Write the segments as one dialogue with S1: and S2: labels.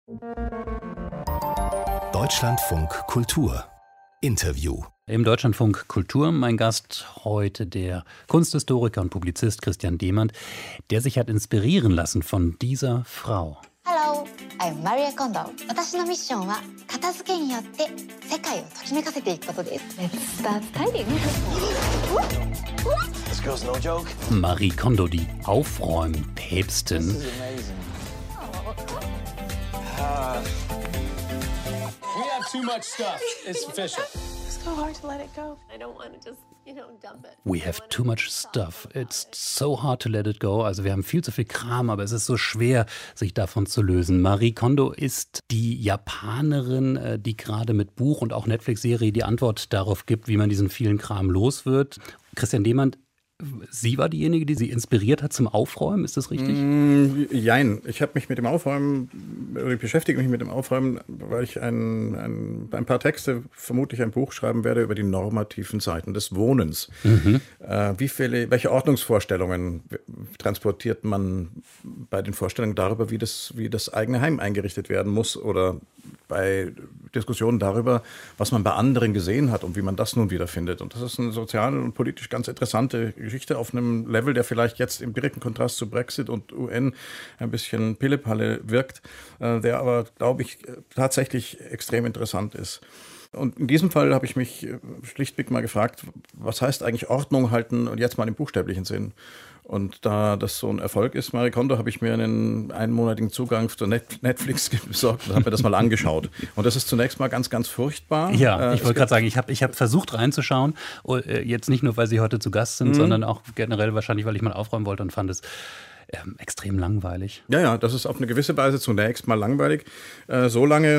S1: Deutschlandfunk Kultur Interview.
S2: Im Deutschlandfunk Kultur mein Gast heute der Kunsthistoriker und Publizist Christian Demand, der sich hat inspirieren lassen von dieser Frau.
S3: Hello, I'm Maria Kondo. 私のミッションは片付けによって世界をときめかせていくことです。Let's start tidying.
S1: This girl's no joke.
S2: Marie Kondo, die Aufräumpäpstin.
S4: This is amazing. We have too much stuff. It's official.
S5: It's so hard to let it go. I don't want to just, dump it.
S2: We have too much stuff. It's so hard to let it go. Also wir haben viel zu viel Kram, aber es ist so schwer, sich davon zu lösen. Marie Kondo ist die Japanerin, die gerade mit Buch und auch Netflix-Serie die Antwort darauf gibt, wie man diesen vielen Kram los wird. Christian Demand, sie war diejenige, die Sie inspiriert hat zum Aufräumen, ist das richtig?
S6: Jein. Ich habe mich mit dem Aufräumen, oder ich beschäftige mich mit dem Aufräumen, weil ich ein paar Texte, vermutlich ein Buch schreiben werde über die normativen Seiten des Wohnens. Welche Ordnungsvorstellungen transportiert man bei den Vorstellungen darüber, wie das eigene Heim eingerichtet werden muss, oder bei Diskussionen darüber, was man bei anderen gesehen hat und wie man das nun wiederfindet. Und das ist eine sozial und politisch ganz interessante Geschichte auf einem Level, der vielleicht jetzt im direkten Kontrast zu Brexit und UN ein bisschen Pillepalle wirkt, der aber, glaube ich, tatsächlich extrem interessant ist. Und in diesem Fall habe ich mich schlichtweg mal gefragt, was heißt eigentlich Ordnung halten, und jetzt mal im buchstäblichen Sinn. Und da das so ein Erfolg ist, Marie Kondo, habe ich mir einen einmonatigen Zugang zu Netflix besorgt und habe mir das mal angeschaut. Und das ist zunächst mal ganz, ganz furchtbar.
S2: Ja, ich wollte gerade sagen, ich hab versucht reinzuschauen, jetzt nicht nur, weil Sie heute zu Gast sind, sondern auch generell wahrscheinlich, weil ich mal aufräumen wollte und fand es extrem langweilig.
S6: Ja, das ist auf eine gewisse Weise zunächst mal langweilig. Es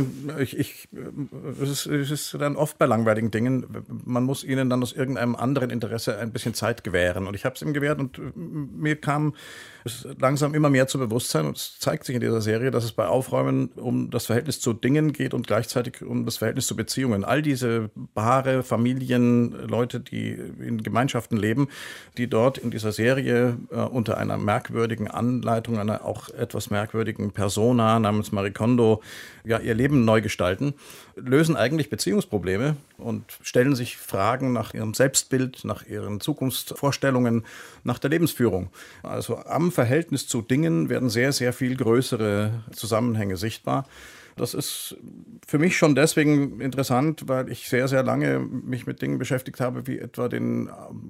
S6: ist dann oft bei langweiligen Dingen, man muss ihnen dann aus irgendeinem anderen Interesse ein bisschen Zeit gewähren. Und ich habe es ihm gewährt, und mir kam es langsam immer mehr zu Bewusstsein, und es zeigt sich in dieser Serie, dass es bei Aufräumen um das Verhältnis zu Dingen geht und gleichzeitig um das Verhältnis zu Beziehungen. All diese Paare, Familien, Leute, die in Gemeinschaften leben, die dort in dieser Serie unter einer merkwürdigen Anleitung, einer auch etwas merkwürdigen Persona namens Marie Kondo, ihr Leben neu gestalten, lösen eigentlich Beziehungsprobleme und stellen sich Fragen nach ihrem Selbstbild, nach ihren Zukunftsvorstellungen, nach der Lebensführung. Also am Verhältnis zu Dingen werden sehr, sehr viel größere Zusammenhänge sichtbar. Das ist für mich schon deswegen interessant, weil ich sehr, sehr lange mich mit Dingen beschäftigt habe, wie etwa den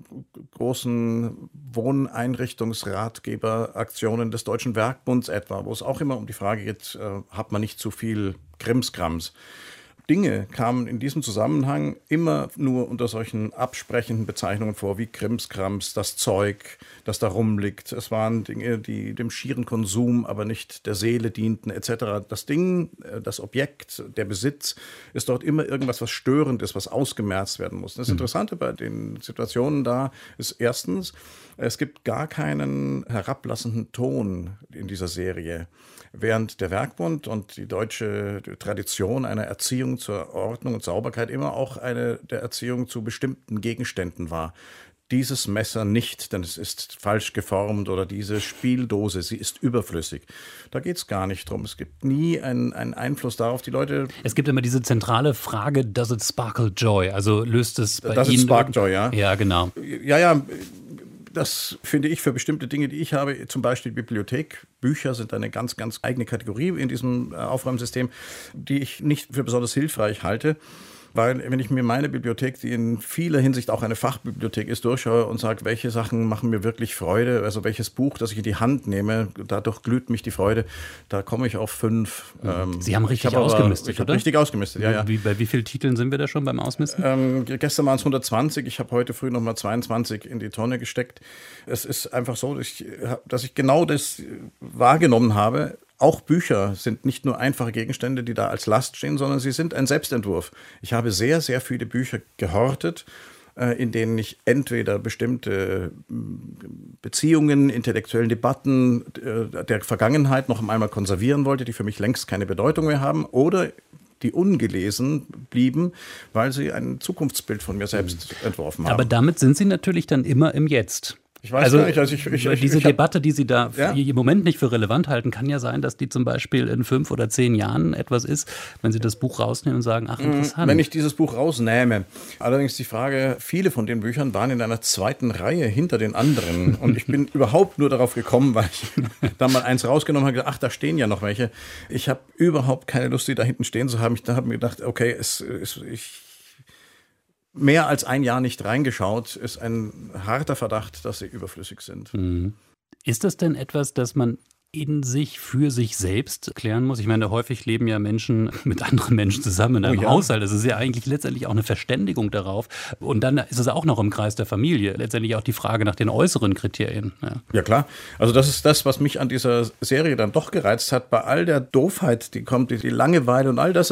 S6: großen Wohneinrichtungsratgeberaktionen des Deutschen Werkbunds etwa, wo es auch immer um die Frage geht, hat man nicht zu viel Krimskrams. Dinge kamen in diesem Zusammenhang immer nur unter solchen absprechenden Bezeichnungen vor, wie Krimskrams, das Zeug, das da rumliegt. Es waren Dinge, die dem schieren Konsum, aber nicht der Seele dienten, etc. Das Ding, das Objekt, der Besitz ist dort immer irgendwas, was störend ist, was ausgemerzt werden muss. Das Interessante bei den Situationen da ist erstens, es gibt gar keinen herablassenden Ton in dieser Serie. Während der Werkbund und die deutsche Tradition einer Erziehung zur Ordnung und Sauberkeit immer auch eine der Erziehung zu bestimmten Gegenständen war. Dieses Messer nicht, denn es ist falsch geformt, oder diese Spieldose, sie ist überflüssig. Da geht es gar nicht drum. Es gibt nie einen Einfluss darauf, die Leute...
S2: Es gibt immer diese zentrale Frage, does it sparkle joy? Also löst es bei Ihnen...
S6: Does it spark joy, ja?
S2: Ja, genau.
S6: Ja, das finde ich für bestimmte Dinge, die ich habe, zum Beispiel Bibliothek. Bücher sind eine ganz, ganz eigene Kategorie in diesem Aufräumsystem, die ich nicht für besonders hilfreich halte. Weil wenn ich mir meine Bibliothek, die in vieler Hinsicht auch eine Fachbibliothek ist, durchschaue und sage, welche Sachen machen mir wirklich Freude, also welches Buch, das ich in die Hand nehme, dadurch glüht mich die Freude, da komme ich auf 5.
S2: Sie haben richtig ausgemistet,
S6: ich habe richtig ausgemistet, ja.
S2: Bei wie vielen Titeln sind wir da schon beim Ausmisten?
S6: Gestern waren es 120, ich habe heute früh nochmal 22 in die Tonne gesteckt. Es ist einfach so, dass ich genau das wahrgenommen habe. Auch Bücher sind nicht nur einfache Gegenstände, die da als Last stehen, sondern sie sind ein Selbstentwurf. Ich habe sehr, sehr viele Bücher gehortet, in denen ich entweder bestimmte Beziehungen, intellektuellen Debatten der Vergangenheit noch einmal konservieren wollte, die für mich längst keine Bedeutung mehr haben, oder die ungelesen blieben, weil sie ein Zukunftsbild von mir selbst entworfen haben.
S2: Aber damit sind Sie natürlich dann immer im Jetzt.
S6: Ich weiß
S2: Also,
S6: gar nicht,
S2: diese Debatte, die Sie da
S6: Ja?
S2: im Moment nicht für relevant halten, kann ja sein, dass die zum Beispiel in 5 oder 10 Jahren etwas ist, wenn Sie das Buch rausnehmen und sagen, ach, interessant.
S6: Wenn ich dieses Buch rausnehme. Allerdings die Frage, viele von den Büchern waren in einer zweiten Reihe hinter den anderen. Und ich bin überhaupt nur darauf gekommen, weil ich da mal eins rausgenommen habe und gesagt, ach, da stehen ja noch welche. Ich habe überhaupt keine Lust, die da hinten stehen zu haben. Ich habe mir gedacht, okay, mehr als ein Jahr nicht reingeschaut, ist ein harter Verdacht, dass sie überflüssig sind.
S2: Ist das denn etwas, das man in sich, für sich selbst klären muss? Ich meine, häufig leben ja Menschen mit anderen Menschen zusammen in einem Haushalt. Das ist ja eigentlich letztendlich auch eine Verständigung darauf. Und dann ist es auch noch im Kreis der Familie. Letztendlich auch die Frage nach den äußeren Kriterien.
S6: Ja klar, also das ist das, was mich an dieser Serie dann doch gereizt hat. Bei all der Doofheit, die kommt, die Langeweile und all das,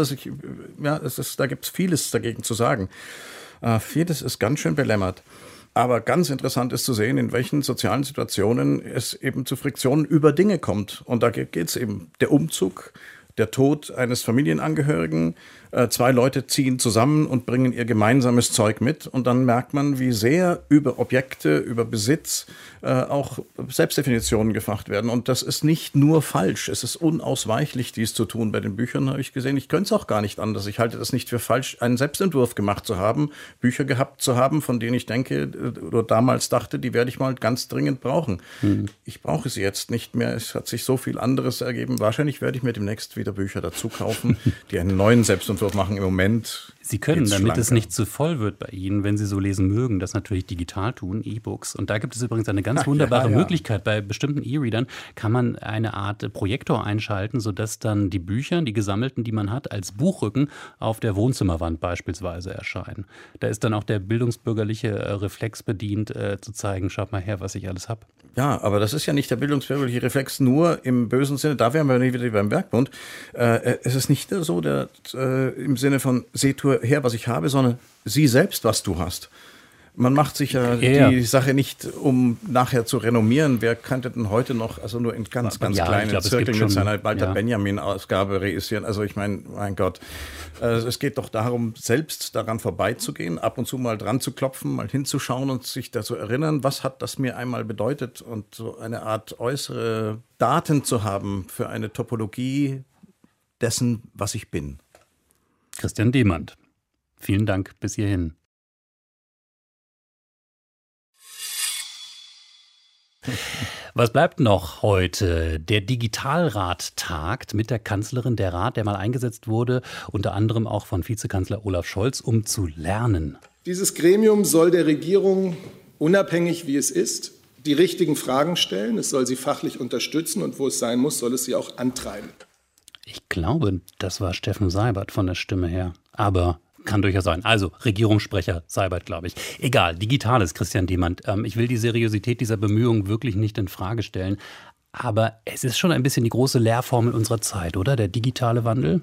S6: da gibt es vieles dagegen zu sagen. Vieles ist ganz schön belämmert. Aber ganz interessant ist zu sehen, in welchen sozialen Situationen es eben zu Friktionen über Dinge kommt. Und da geht es eben der Umzug, der Tod eines Familienangehörigen. 2 Leute ziehen zusammen und bringen ihr gemeinsames Zeug mit. Und dann merkt man, wie sehr über Objekte, über Besitz auch Selbstdefinitionen gefacht werden. Und das ist nicht nur falsch. Es ist unausweichlich, dies zu tun. Bei den Büchern habe ich gesehen, ich könnte es auch gar nicht anders. Ich halte das nicht für falsch, einen Selbstentwurf gemacht zu haben, Bücher gehabt zu haben, von denen ich denke oder damals dachte, die werde ich mal ganz dringend brauchen. Ich brauche sie jetzt nicht mehr. Es hat sich so viel anderes ergeben. Wahrscheinlich werde ich mir demnächst wieder Bücher dazu kaufen, die einen neuen Selbstentwurf machen. Im Moment
S2: Sie können, damit es nicht zu voll wird bei Ihnen, wenn Sie so lesen mögen, das natürlich digital tun, E-Books. Und da gibt es übrigens eine ganz wunderbare Möglichkeit. Bei bestimmten E-Readern kann man eine Art Projektor einschalten, sodass dann die Bücher, die gesammelten, die man hat, als Buchrücken auf der Wohnzimmerwand beispielsweise erscheinen. Da ist dann auch der bildungsbürgerliche Reflex bedient, zu zeigen, schaut mal her, was ich alles habe.
S6: Ja, aber das ist ja nicht der bildungsbürgerliche Reflex nur im bösen Sinne. Da wären wir nicht wieder beim Werkbund. Es ist nicht so im Sinne von, seht her, was ich habe, sondern sieh selbst, was du hast. Man macht sich die Sache nicht, um nachher zu renommieren. Wer könnte denn heute noch, also nur in ganz kleinen Zirkeln mit seiner Walter Benjamin-Ausgabe reüssieren? Also ich meine, mein Gott, es geht doch darum, selbst daran vorbeizugehen, ab und zu mal dran zu klopfen, mal hinzuschauen und sich dazu erinnern, was hat das mir einmal bedeutet und so eine Art äußere Daten zu haben für eine Topologie dessen, was ich bin.
S2: Christian Demand, vielen Dank bis hierhin. Was bleibt noch heute? Der Digitalrat tagt mit der Kanzlerin. Der Rat, der mal eingesetzt wurde, unter anderem auch von Vizekanzler Olaf Scholz, um zu lernen.
S7: Dieses Gremium soll der Regierung, unabhängig wie es ist, die richtigen Fragen stellen. Es soll sie fachlich unterstützen und wo es sein muss, soll es sie auch antreiben.
S2: Ich glaube, das war Steffen Seibert von der Stimme her. Aber kann durchaus sein. Also Regierungssprecher Seibert, glaube ich. Egal, Digitales, Christian Demand. Ich will die Seriosität dieser Bemühungen wirklich nicht in Frage stellen. Aber es ist schon ein bisschen die große Lehrformel unserer Zeit, oder? Der digitale Wandel?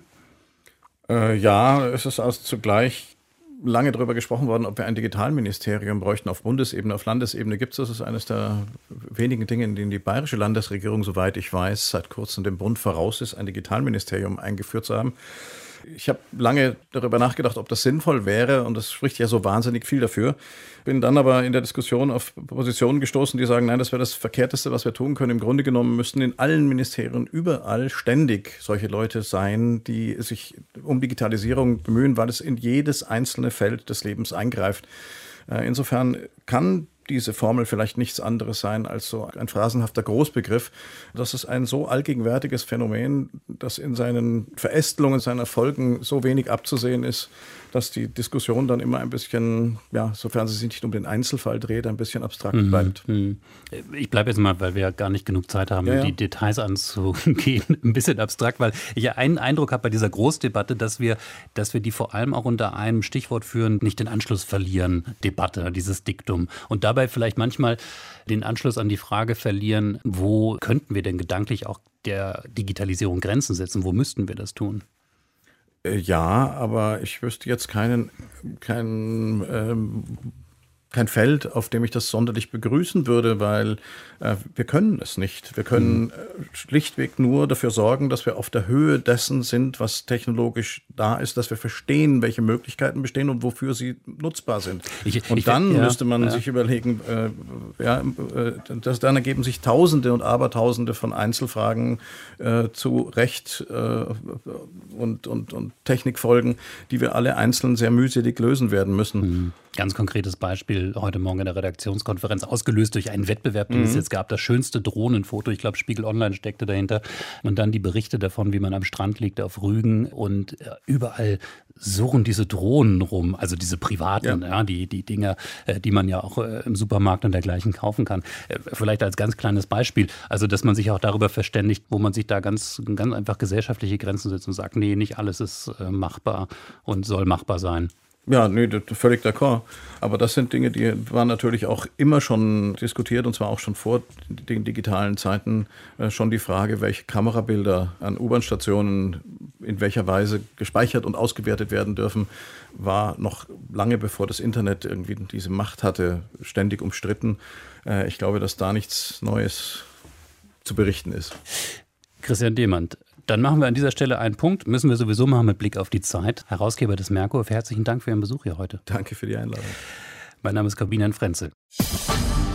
S6: Ja, es ist also zugleich lange darüber gesprochen worden, ob wir ein Digitalministerium bräuchten auf Bundesebene, auf Landesebene gibt es. Das ist eines der wenigen Dinge, in denen die bayerische Landesregierung, soweit ich weiß, seit kurzem dem Bund voraus ist, ein Digitalministerium eingeführt zu haben. Ich habe lange darüber nachgedacht, ob das sinnvoll wäre und es spricht ja so wahnsinnig viel dafür. Bin dann aber in der Diskussion auf Positionen gestoßen, die sagen, nein, das wäre das Verkehrteste, was wir tun können. Im Grunde genommen müssten in allen Ministerien überall ständig solche Leute sein, die sich um Digitalisierung bemühen, weil es in jedes einzelne Feld des Lebens eingreift. Insofern kann diese Formel vielleicht nichts anderes sein als so ein phrasenhafter Großbegriff. Das ist ein so allgegenwärtiges Phänomen, das in seinen Verästelungen, seinen Erfolgen so wenig abzusehen ist, dass die Diskussion dann immer ein bisschen, ja, sofern sie sich nicht um den Einzelfall dreht, ein bisschen abstrakt bleibt.
S2: Ich bleibe jetzt mal, weil wir gar nicht genug Zeit haben, die Details anzugehen, ein bisschen abstrakt, weil ich einen Eindruck habe bei dieser Großdebatte, dass wir die vor allem auch unter einem Stichwort führen, nicht den Anschluss verlieren, Debatte, dieses Diktum. Und dabei vielleicht manchmal den Anschluss an die Frage verlieren, wo könnten wir denn gedanklich auch der Digitalisierung Grenzen setzen? Wo müssten wir das tun?
S6: Ja, aber ich wüsste jetzt keinen kein Feld, auf dem ich das sonderlich begrüßen würde, weil wir können es nicht. Wir können schlichtweg nur dafür sorgen, dass wir auf der Höhe dessen sind, was technologisch da ist, dass wir verstehen, welche Möglichkeiten bestehen und wofür sie nutzbar sind. Dann müsste man sich überlegen, dann ergeben sich Tausende und Abertausende von Einzelfragen zu Recht und Technikfolgen, die wir alle einzeln sehr mühselig lösen werden müssen.
S2: Ganz konkretes Beispiel heute Morgen in der Redaktionskonferenz, ausgelöst durch einen Wettbewerb, den es jetzt gab, das schönste Drohnenfoto, ich glaube Spiegel Online steckte dahinter, und dann die Berichte davon, wie man am Strand liegt auf Rügen und überall surren diese Drohnen rum, also diese privaten, die Dinger, die man ja auch im Supermarkt und dergleichen kaufen kann. Vielleicht als ganz kleines Beispiel, also dass man sich auch darüber verständigt, wo man sich da ganz einfach gesellschaftliche Grenzen setzt und sagt, nee, nicht alles ist machbar und soll machbar sein.
S6: Ja, nee, völlig d'accord. Aber das sind Dinge, die waren natürlich auch immer schon diskutiert, und zwar auch schon vor den digitalen Zeiten. Schon die Frage, welche Kamerabilder an U-Bahn-Stationen in welcher Weise gespeichert und ausgewertet werden dürfen, war noch lange bevor das Internet irgendwie diese Macht hatte, ständig umstritten. Ich glaube, dass da nichts Neues zu berichten ist.
S2: Christian Demand, dann machen wir an dieser Stelle einen Punkt. Müssen wir sowieso machen mit Blick auf die Zeit. Herausgeber des Merkur, herzlichen Dank für Ihren Besuch hier heute.
S6: Danke für die Einladung.
S2: Mein Name ist Corbinian Frenzel.